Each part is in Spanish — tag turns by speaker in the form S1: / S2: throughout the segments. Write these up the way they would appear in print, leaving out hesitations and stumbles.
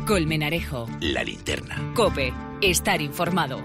S1: Colmenarejo.
S2: La Linterna.
S1: COPE. Estar informado.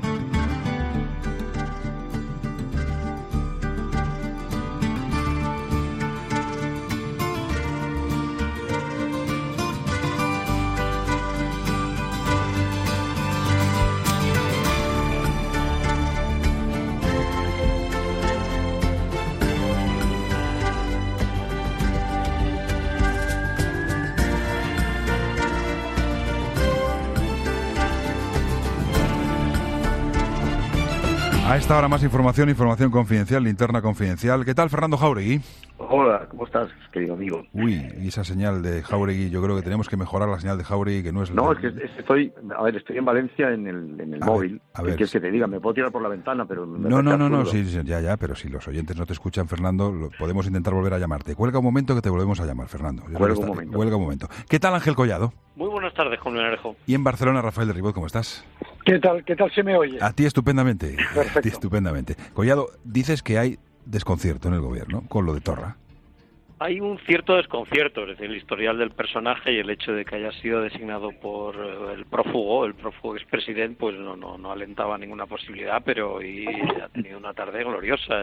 S3: A esta hora más información confidencial, linterna confidencial. ¿Qué tal, Fernando Jáuregui?
S4: Hola, ¿cómo estás, querido amigo?
S3: Uy, y esa señal de Jáuregui, yo creo que tenemos que mejorar la señal de Jáuregui, que no es...
S4: No, es que estoy en Valencia en el móvil.
S3: A ver.
S4: ¿Qué quieres que te diga? Me puedo tirar por la ventana, pero...
S3: No, sí, ya, pero si los oyentes no te escuchan, Fernando, podemos intentar volver a llamarte. Cuelga un momento que te volvemos a llamar, Fernando.
S4: Cuelga un momento.
S3: ¿Qué tal, Ángel Collado?
S5: Muy buenas tardes, Colmenarejo.
S3: Y en Barcelona, Rafael de Ribot, ¿cómo estás?
S6: ¿Qué tal se me oye?
S3: A ti estupendamente.
S6: Perfecto.
S3: A ti estupendamente. Collado, dices que hay desconcierto en el gobierno con lo de Torra.
S5: Hay un cierto desconcierto, es decir, el historial del personaje y el hecho de que haya sido designado por el prófugo expresidente, pues no alentaba ninguna posibilidad, pero hoy ha tenido una tarde gloriosa.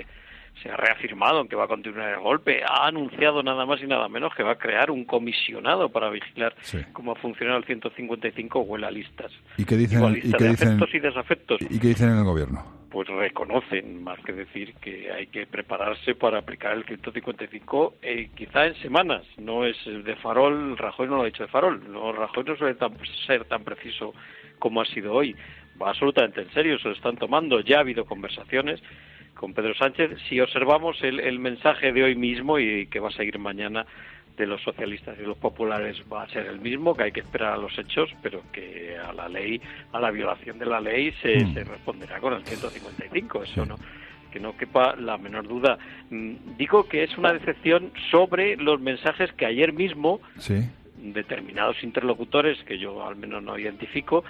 S5: Se ha reafirmado en que va a continuar el golpe, ha anunciado nada más y nada menos que va a crear un comisionado para vigilar cómo funciona el 155 huelalistas.
S3: ¿Y qué dicen?
S5: Afectos y desafectos.
S3: ¿Y qué dicen en el gobierno?
S5: Pues reconocen, más que decir que hay que prepararse para aplicar el 155 quizá en semanas. No es de farol, Rajoy no lo ha dicho de farol, no, Rajoy no suele ser tan preciso como ha sido hoy. Va absolutamente en serio, se lo están tomando, ya ha habido conversaciones con Pedro Sánchez. Si observamos el mensaje de hoy mismo y que va a seguir mañana de los socialistas y los populares, va a ser el mismo, que hay que esperar a los hechos, pero que a la ley, a la violación de la ley se responderá con el 155, eso no, que no quepa la menor duda. Digo que es una decepción sobre los mensajes que ayer mismo determinados interlocutores, que yo al menos no identifico,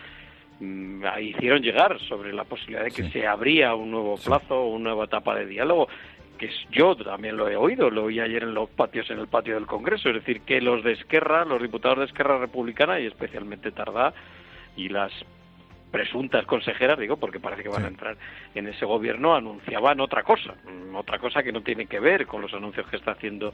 S5: hicieron llegar sobre la posibilidad de que se abría un nuevo plazo, una nueva etapa de diálogo, que yo también lo he oído, lo oí ayer en el patio del Congreso, es decir, que los de Esquerra, los diputados de Esquerra Republicana y especialmente Tardá y las presuntas consejeras, digo, porque parece que van a entrar en ese gobierno, anunciaban otra cosa que no tiene que ver con los anuncios que está haciendo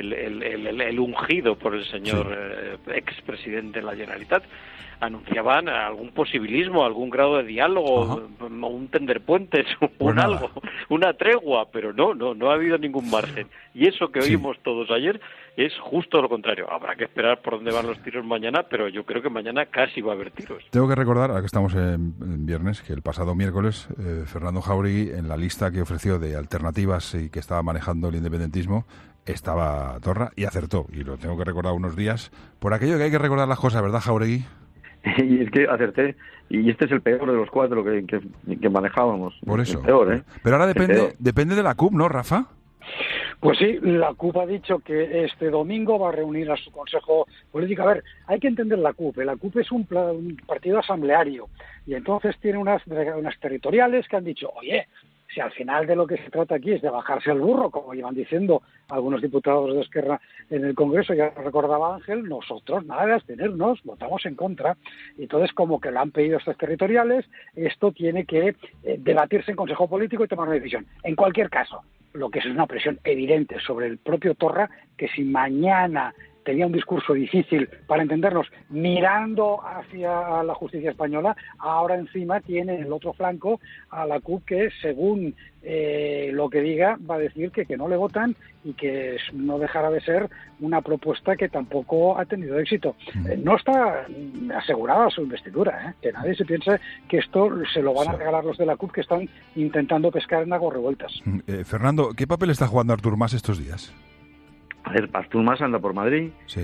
S5: el ungido por el señor expresidente de la Generalitat. Anunciaban algún posibilismo, algún grado de diálogo, un tender puentes, una tregua, pero no ha habido ningún margen. Y eso que oímos todos ayer es justo lo contrario. Habrá que esperar por dónde van los tiros mañana, pero yo creo que mañana casi va a haber tiros.
S3: Tengo que recordar, ahora que estamos en viernes, que el pasado miércoles Fernando Jáuregui, en la lista que ofreció de alternativas y que estaba manejando el independentismo, estaba Torra y acertó. Y lo tengo que recordar unos días, por aquello que hay que recordar las cosas, ¿verdad, Jáuregui?
S4: Y es que acerté, y este es el peor de los cuatro que manejábamos.
S3: Por eso.
S4: El peor,
S3: Pero ahora depende de la CUP, ¿no, Rafa?
S6: Pues sí, la CUP ha dicho que este domingo va a reunir a su Consejo Político. A ver, hay que entender la CUP. La CUP es un partido asambleario y entonces tiene unas territoriales que han dicho, oye, si al final de lo que se trata aquí es de bajarse al burro, como llevan diciendo algunos diputados de Esquerra en el Congreso, ya recordaba Ángel, nosotros nada de abstenernos, votamos en contra. Entonces, como que lo han pedido estos territoriales, esto tiene que debatirse en Consejo Político y tomar una decisión. En cualquier caso, lo que es una presión evidente sobre el propio Torra, que si mañana tenía un discurso difícil para entendernos, mirando hacia la justicia española, ahora encima tiene en el otro flanco a la CUP que, según lo que diga, va a decir que no le votan y que no dejará de ser una propuesta que tampoco ha tenido éxito. No está asegurada su investidura, que nadie se piense que esto se lo van a regalar los de la CUP, que están intentando pescar en aguas revueltas.
S3: Fernando, ¿qué papel está jugando Artur Mas estos días?
S4: A ver, Artur Mas anda por Madrid.
S3: Sí.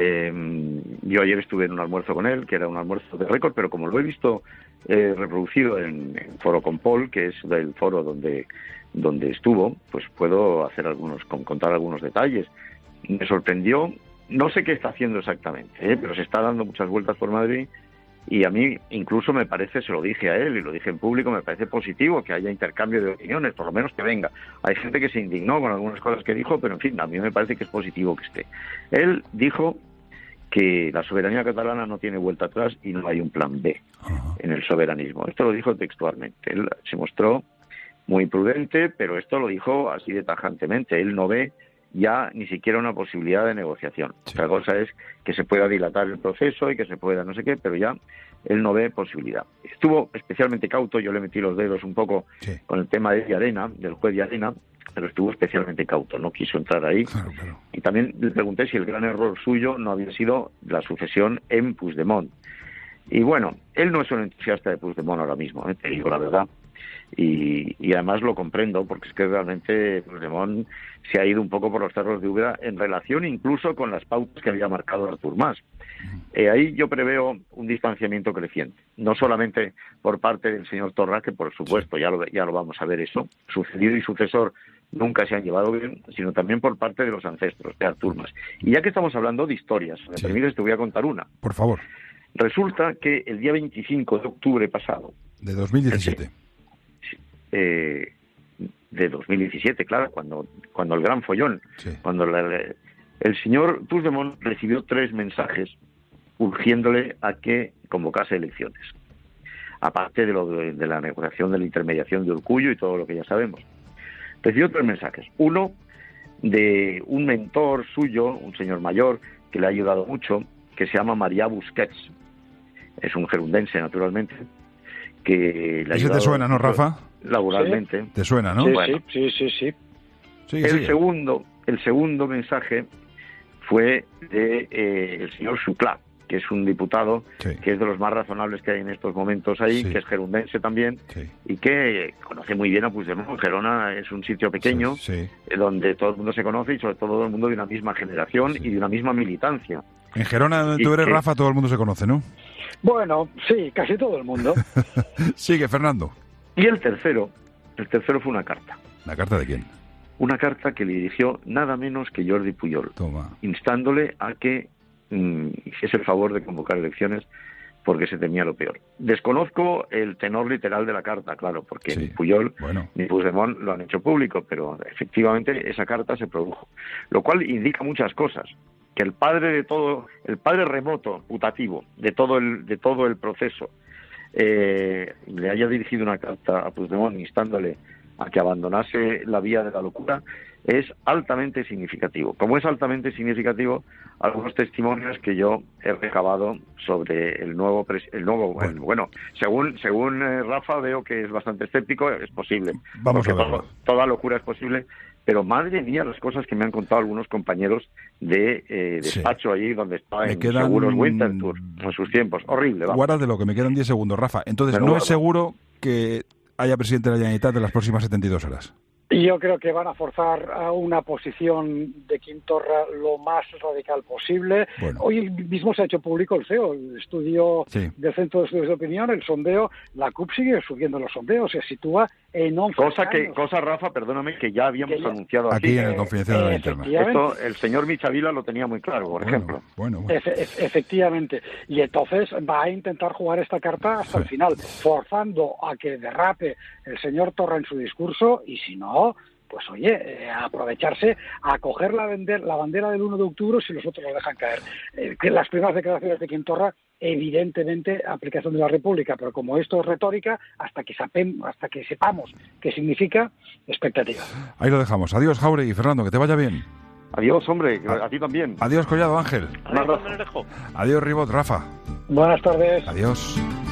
S4: Yo ayer estuve en un almuerzo con él, que era un almuerzo de récord, pero como lo he visto reproducido en Foro con Paul, que es del foro donde estuvo, pues puedo contar algunos detalles. Me sorprendió, no sé qué está haciendo exactamente, pero se está dando muchas vueltas por Madrid. Y a mí incluso me parece, se lo dije a él y lo dije en público, me parece positivo que haya intercambio de opiniones, por lo menos que venga. Hay gente que se indignó con algunas cosas que dijo, pero en fin, a mí me parece que es positivo que esté. Él dijo que la soberanía catalana no tiene vuelta atrás y no hay un plan B en el soberanismo. Esto lo dijo textualmente. Él se mostró muy prudente, pero esto lo dijo así de tajantemente. Él no ve ya ni siquiera una posibilidad de negociación.
S3: Sí.
S4: Otra cosa es que se pueda dilatar el proceso y que se pueda no sé qué, pero ya él no ve posibilidad. Estuvo especialmente cauto, yo le metí los dedos un poco con el tema de Llarena, del juez Llarena, pero estuvo especialmente cauto, no quiso entrar ahí.
S3: Claro.
S4: Y también le pregunté si el gran error suyo no había sido la sucesión en Puigdemont. Y bueno, él no es un entusiasta de Puigdemont ahora mismo, te digo la verdad. Y además lo comprendo, porque es que realmente Puigdemont se ha ido un poco por los cerros de Úbeda en relación incluso con las pautas que había marcado Artur Mas. Ahí yo preveo un distanciamiento creciente, no solamente por parte del señor Torra, que por supuesto ya lo vamos a ver eso, sucedido y sucesor nunca se han llevado bien, sino también por parte de los ancestros de Artur Mas. Y ya que estamos hablando de historias, me permites, te voy a contar una.
S3: Por favor.
S4: Resulta que el día 25 de octubre pasado...
S3: De 2017.
S4: De 2017, claro, cuando el gran follón, cuando el señor Puigdemont recibió 3 mensajes urgiéndole a que convocase elecciones, aparte de la negociación de la intermediación de Urkullu y todo lo que ya sabemos. Recibió 3 mensajes. Uno de un mentor suyo, un señor mayor que le ha ayudado mucho, que se llama Marià Busquets. Es un gerundense, naturalmente, que le ha ayudado.
S3: ¿Ese te suena, no, Rafa?
S4: Laboralmente.
S3: ¿Te suena, no?
S6: Sí,
S4: Bueno.
S6: sí.
S4: El segundo mensaje fue de el señor Xuclà, que es un diputado que es de los más razonables que hay en estos momentos ahí, que es gerundense también, y que conoce muy bien a Puigdemont. Gerona es un sitio pequeño donde todo el mundo se conoce y sobre todo el mundo de una misma generación y de una misma militancia.
S3: En Gerona, donde tú eres, Rafa, todo el mundo se conoce, ¿no?
S6: Bueno, sí, casi todo el mundo.
S3: Sigue, Fernando.
S4: Y el tercero fue una carta.
S3: ¿La carta de quién?
S4: Una carta que le dirigió nada menos que Jordi Pujol, instándole a que hiciese el favor de convocar elecciones porque se temía lo peor. Desconozco el tenor literal de la carta, claro, porque ni Pujol ni Puigdemont lo han hecho público, pero efectivamente esa carta se produjo, lo cual indica muchas cosas. Que el padre remoto, putativo, de todo el proceso, le haya dirigido una carta a Puigdemont instándole a que abandonase la vía de la locura, es altamente significativo. Como es altamente significativo, algunos testimonios que yo he recabado sobre el nuevo según Rafa, veo que es bastante escéptico, es posible.
S3: Vamos a verlo.
S4: Toda locura es posible, pero madre mía las cosas que me han contado algunos compañeros de despacho allí donde estaba en Seguros Winterthur en sus tiempos. Horrible, vamos.
S3: Guárdate lo que me quedan 10 segundos, Rafa. Entonces, ¿no es seguro que haya presidente de la Generalitat de las próximas 72 horas?
S6: Yo creo que van a forzar a una posición de Quim Torra lo más radical posible. Bueno. Hoy mismo se ha hecho público el CEO, el estudio del Centro de Estudios de Opinión, el sondeo. La CUP sigue subiendo los sondeos, se sitúa en 11
S4: cosa, Rafa, perdóname, que ya habíamos anunciado
S3: aquí en el Confidencial de la Interna.
S4: Esto el señor Michavila lo tenía muy claro, por ejemplo.
S3: Bueno.
S6: Efectivamente. Y entonces va a intentar jugar esta carta hasta el final, forzando a que derrape el señor Torra en su discurso, y si no, pues oye, aprovecharse a coger la bandera del 1 de octubre si los otros lo dejan caer. Que las primeras declaraciones de Quim Torra, evidentemente aplicación de la República, pero como esto es retórica, hasta que sepamos qué significa, expectativa.
S3: Ahí lo dejamos. Adiós, Jáuregui y Fernando, que te vaya bien.
S4: Adiós, hombre, a ti también.
S3: Adiós, Collado, Ángel.
S5: Adiós,
S3: Adiós, Ribot, Rafa.
S6: Buenas tardes.
S3: Adiós.